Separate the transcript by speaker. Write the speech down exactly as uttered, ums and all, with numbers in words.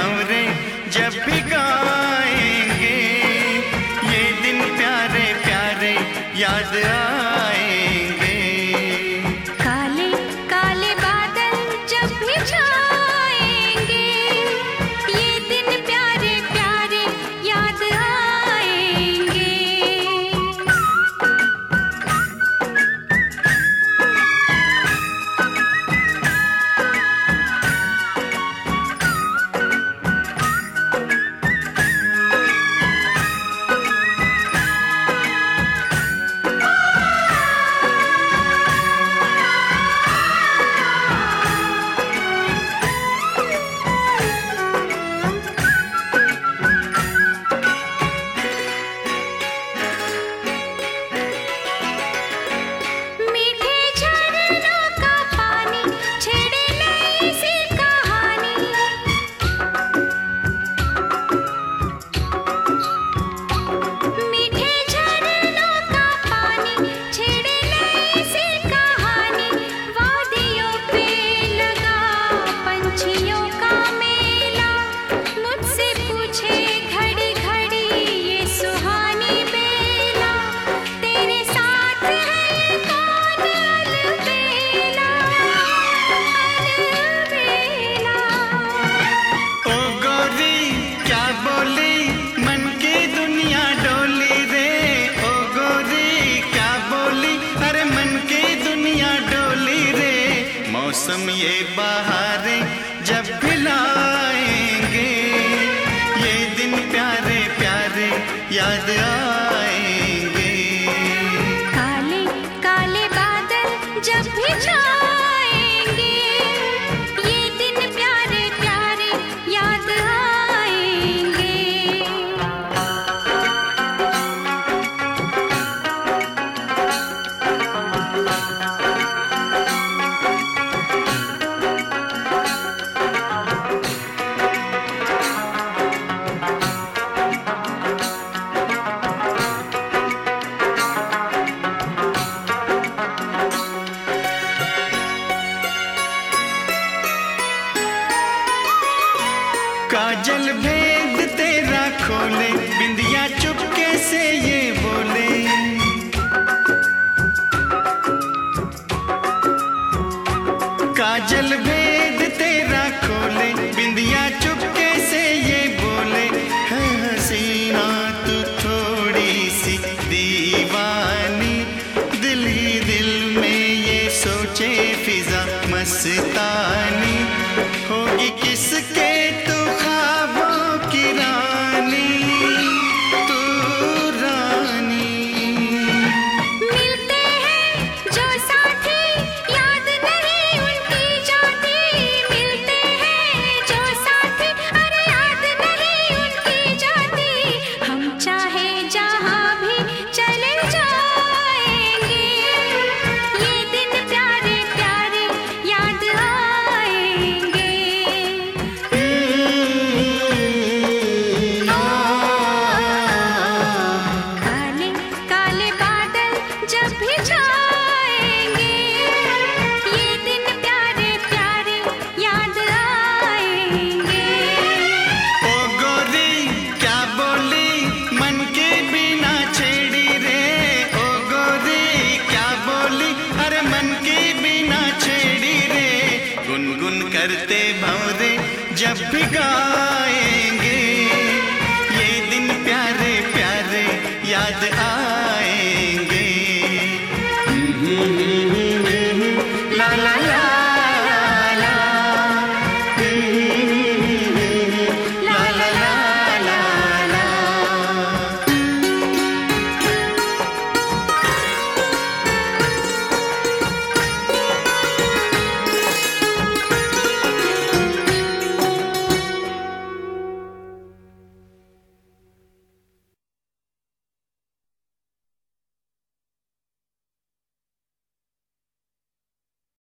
Speaker 1: भंवरे जब भी गाएंगे, ये दिन प्यारे प्यारे याद आएंगे।
Speaker 2: काले काले बादल जब भी छाएंगे, ये दिन प्यारे प्यारे याद आएंगे।
Speaker 1: मौसम ये बहारें जब भी लाएंगे, ये दिन प्यारे प्यारे याद आएंगे।
Speaker 2: काले काले बादल जब भी छाएंगे, ये दिन प्यारे प्यारे याद आएंगे।
Speaker 1: काजल भेद तेरा खोले, बिंदिया चुपके से ये बोले। काजल भेद तेरा खोले, बिंदिया चुपके से ये बोले। है हसीना तू थोड़ी सी दीवानी, दिल ही दिल में ये सोचे फिजा मस्तानी। होगी किसके तू ख्वाबों की रानी, तू रानी।
Speaker 2: मिलते हैं जो साथी याद नहीं उनकी जाती, मिलते हैं जो साथी अरे याद नहीं उनकी जाती। हम चाहे जहाँ भी चले जाएंगे, ये दिन प्यारे प्यारे याद आएंगे। काले काले बादल जब भी छाएंगे, ये दिन प्यारे प्यारे याद आएंगे।
Speaker 1: ओ गोरी क्या बोली मन की बिना छेड़ी रे, ओ गोरी क्या बोली अरे मन की बिना छेड़ी रे। गुनगुन करते भंवरे जब भी गा